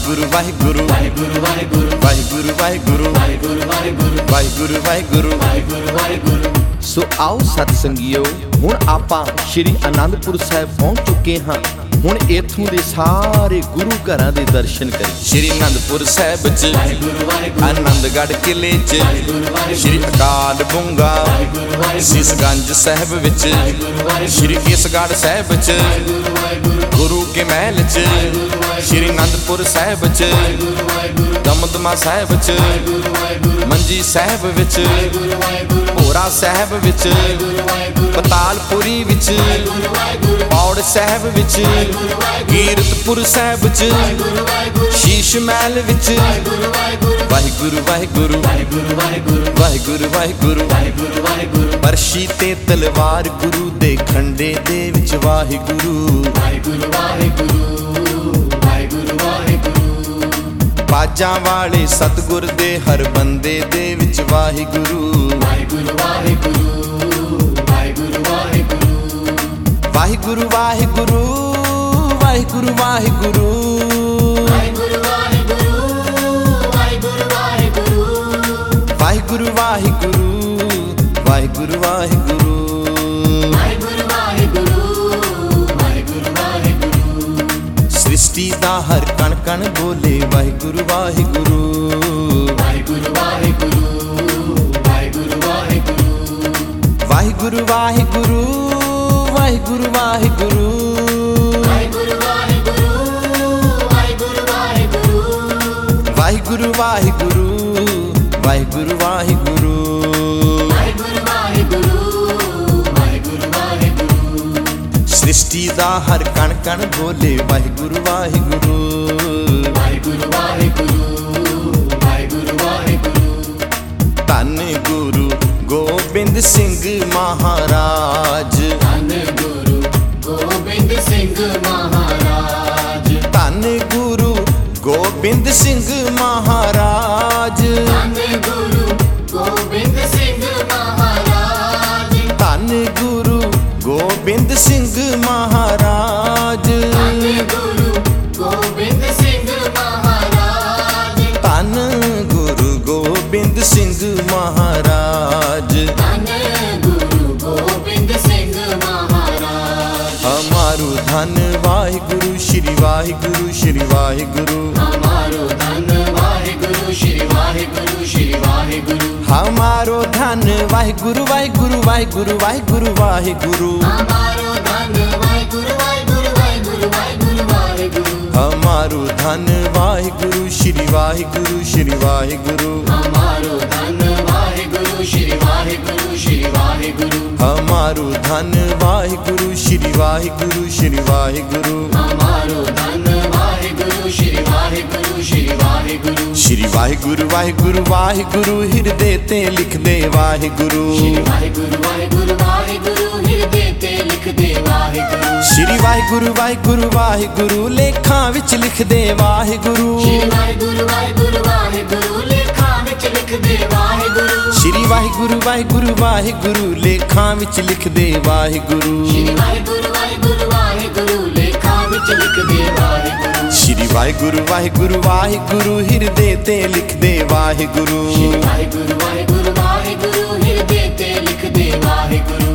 ਵਾਹਿਗੁਰੂ ਵਾਹਿਗੁਰੂ ਵਾਹਿਗੁਰੂ ਵਾਹਿਗੁਰੂ ਵਾਹਿਗੁਰੂ ਵਾਹਿਗੁਰੂ ਵਾਹਿਗੁਰੂ ਵਾਹਿਗੁਰੂ ਵਾਹਿਗੁਰੂ। ਸੋ ਆਓ ਸਤ ਸੰਗੀਓ, ਹੁਣ ਆਪਾਂ ਸ਼੍ਰੀ ਅਨੰਦਪੁਰ ਸਾਹਿਬ ਪਹੁੰਚ ਚੁੱਕੇ ਹਾਂ। ਹੁਣ ਇੱਥੋਂ ਦੇ ਸਾਰੇ ਗੁਰੂ ਘਰਾਂ ਦੇ ਦਰਸ਼ਨ ਕਰੀ। ਸ਼੍ਰੀ ਅਨੰਦਪੁਰ ਸਾਹਿਬ ਚ, ਆਨੰਦਗੜ੍ਹ ਕਿਲੇ ਚ, ਸ਼੍ਰੀ ਅਕਾਲ ਬੁੰਗਾ, ਸੀਸਗੰਜ ਸਾਹਿਬ ਵਿੱਚ, ਸ਼੍ਰੀ ਕੇਸਗੜ੍ਹ ਸਾਹਿਬ ਚ, ਗੁਰੂ ਕੇ ਮਹਿਲ ਚ, ਸ਼੍ਰੀ ਅਨੰਦਪੁਰ ਸਾਹਿਬ ਚ, ਦਮਦਮਾ ਸਾਹਿਬ ਚ, ਮੰਜੀ ਸਾਹਿਬ ਵਿੱਚ, ਭੋਰਾ ਸਾਹਿਬ ਵਿੱਚ, ਪਤਾਲਪੁਰੀ ਵਿੱਚ, ਪੌੜ ਸਾਹਿਬ ਵਿੱਚ, ਕੀਰਤਪੁਰ ਵਿੱਚ, ਸ਼ੀਸ਼ ਮਹਿਲ ਵਿੱਚ। ਵਾਹਿਗੁਰੂ ਵਾਹਿਗੁਰੂ ਵਾਹਿਗੁਰੂ ਵਾਹਿਗੁਰੂ। ਅਰਸ਼ੀ ਤੇ ਤਲਵਾਰ ਗੁਰੂ ਦੇ ਖੰਡੇ ਦੇ ਵਿੱਚ। ਵਾਹਿਗੁਰੂ ਬਾਜਾਂ ਵਾਲੇ ਸਤਿਗੁਰ ਦੇ ਹਰ ਬੰਦੇ ਦੇ ਵਿੱਚ। ਵਾਹਿਗੁਰੂ ਵਾਹਿਗੁਰੂ ਵਾਹਿਗੁਰੂ ਵਾਹਿਗੁਰੂ ਵਾਹਿਗੁਰੂ ਵਾਹਿਗੁਰੂ। ਵਾਹਿਗੁਰੂ ਵਾਹਿਗੁਰੂ ਵਾਹਿਗੁਰੂ। ਸ੍ਰਿਸ਼ਟੀ ਦਾ ਹਰ ਕਣ ਕਣ ਬੋਲੇ। ਵਾਹਿਗੁਰੂ ਵਾਹਿਗੁਰੂ ਵਾਹਿਗੁਰੂ ਵਾਹਿਗੁਰੂ ਵਾਹਿਗੁਰੂ ਵਾਹਿਗੁਰੂ ਵਾਹਿਗੁਰੂ ਵਾਹਿਗੁਰੂ ਵਾਹਿਗੁਰੂ ਵਾਹਿਗੁਰੂ ਵਾਹਿਗੁਰੂ ਵਾਹਿਗੁਰੂ ਵਾਹਿਗੁਰੂ। ਸ੍ਰਿਸ਼ਟੀ ਦਾ ਹਰ ਕਣ ਕਣ ਬੋਲੇ। ਵਾਹਿਗੁਰੂ ਵਾਹਿਗੁਰੂ ਵਾਹਿਗੁਰੂ ਵਾਹਿਗੁਰੂ ਵਾਹਿਗੁਰੂ। ਧੰਨ ਗੁਰੂ ਗੋਬਿੰਦ ਸਿੰਘ ਮਹਾਰਾਜ। ਧੰਨ ਗੁਰੂ ਗੋਬਿੰਦ ਸਿੰਘ ਮਹਾਰਾਜ। ਧੰਨ ਗੁਰੂ ਗੋਬਿੰਦ ਸਿੰਘ ਮਹਾਰਾਜ। ਧੰਨ ਗੁਰੂ ਗੋਬਿੰਦ ਸਿੰਘ ਮਹਾਰਾਜ। ਧੰਨ ਗੁਰੂ ਗੋਬਿੰਦ ਸਿੰਘ ਮਹਾਰਾਜ। ਧੰਨ ਗੁਰੂ ਗੋਬਿੰਦ ਸਿੰਘ ਮਹਾਰਾਜ। ਧੰਨ ਗੁਰੂ ਗੋਬਿੰਦ ਸਿੰਘ ਮਹਾਰਾਜ। ਧੰਨ ਗੁਰੂ ਗੋਬਿੰਦ ਸਿੰਘ ਮਹਾਰਾਜ। ਹਮਾਰੂ ਧੰਨ ਵਾਹਿਗੁਰੂ ਸ਼੍ਰੀ ਵਾਹਿਗੁਰੂ ਸ਼੍ਰੀ ਵਾਹਿਗੁਰੂ। ਹਮਾਰੋ ਧੰਨ ਵਾਹਿਗੁਰੂ ਸ਼੍ਰੀ ਵਾਹਿਗੁਰੂ ਸ਼੍ਰੀ ਵਾਹਿਗੁਰੂ। ਹਮਾਰੋ ਧੰਨ ਵਾਹਿਗੁਰੂ ਵਾਹਿਗੁਰੂ ਵਾਹਿਗੁਰੂ ਵਾਹਿਗੁਰੂ ਵਾਹਿਗੁਰੂ। ਹਮਾਰੋ ਧੰਨ ਵਾਹਿਗੁਰੂ ਵਾਹਿਗੁਰੂ ਵਾਹਿਗੁਰੂ ਵਾਹਿਗੁਰੂ ਵਾਹਿਗੁਰੂ। ਹਮਾਰੋ ਧੰਨ ਵਾਹਿਗੁਰੂ ਸ਼੍ਰੀ ਵਾਹਿਗੁਰੂ ਸ਼੍ਰੀ ਵਾਹਿਗੁਰੂ। ਹਮਾਰੋ ਧੰਨ ਵਾਹਿਗੁਰੂ ਸ਼੍ਰੀ ਵਾਹਿਗੁਰੂ ਸ਼੍ਰੀ ਵਾਹਿਗੁਰੂ। ਹਮਾਰੋ ਧੰਨ ਵਾਹਿਗੁਰੂ ਸ਼੍ਰੀ ਵਾਹਿਗੁਰੂ ਸ਼੍ਰੀ ਵਾਹਿਗੁਰੂ। ਹਮਾਰੋ ਧੰਨ ਵਾਹਿਗੁਰੂ ਸ਼੍ਰੀ ਵਾਹਿਗੁਰੂ ਸ਼੍ਰੀ ਵਾਹਿਗੁਰੂ। ਸ਼੍ਰੀ ਵਾਹਿਗੁਰੂ ਵਾਹਿਗੁਰੂ ਵਾਹਿਗੁਰੂ ਹਿਰਦੇ ਤੇ ਲਿਖਦੇ। ਵਾਹਿਗੁਰੂ ਸ਼੍ਰੀ ਵਾਹਿਗੁਰੂ ਵਾਹਿਗੁਰੂ ਵਾਹਿਗੁਰੂ ਹਿਰਦੇ ਤੇ ਲਿਖਦੇ। ਵਾਹਿਗੁਰੂ ਸ਼੍ਰੀ ਵਾਹਿਗੁਰੂ ਵਾਹਿਗੁਰੂ ਵਾਹਿਗੁਰੂ ਲੇਖਾਂ ਵਿੱਚ ਲਿਖਦੇ। ਵਾਹਿਗੁਰੂ ਸ਼੍ਰੀ ਵਾਹਿਗੁਰੂ ਵਾਹਿਗੁਰੂ ਵਾਹਿਗੁਰੂ ਲੇਖਾਂ ਵਿੱਚ ਲਿਖਦੇ। ਵਾਹਿਗੁਰੂ ਸ਼੍ਰੀ ਵਾਹਿਗੁਰੂ ਵਾਹਿਗੁਰੂ ਵਾਹਿਗੁਰੂ ਲੇਖਾਂ ਵਿੱਚ ਲਿਖਦੇ। ਵਾਹਿਗੁਰੂ ਸ਼੍ਰੀ ਵਾਹਿਗੁਰੂ ਵਾਹਿਗੁਰੂ ਵਾਹਿਗੁਰੂ ਲੇਖਾਂ ਵਿੱਚ ਲਿਖਦੇ। ਵਾਹਿਗੁਰੂ ਸ਼੍ਰੀ ਵਾਹਿਗੁਰੂ ਵਾਹਿਗੁਰੂ ਵਾਹਿਗੁਰੂ ਹਿਰਦੇ ਤੇ ਲਿਖਦੇ। ਵਾਹਿਗੁਰੂ ਸ਼੍ਰੀ ਵਾਹਿਗੁਰੂ ਵਾਹਿਗੁਰੂ ਵਾਹਿਗੁਰੂ ਹਿਰਦੇ ਤੇ ਲਿਖਦੇ। ਵਾਹਿਗੁਰੂ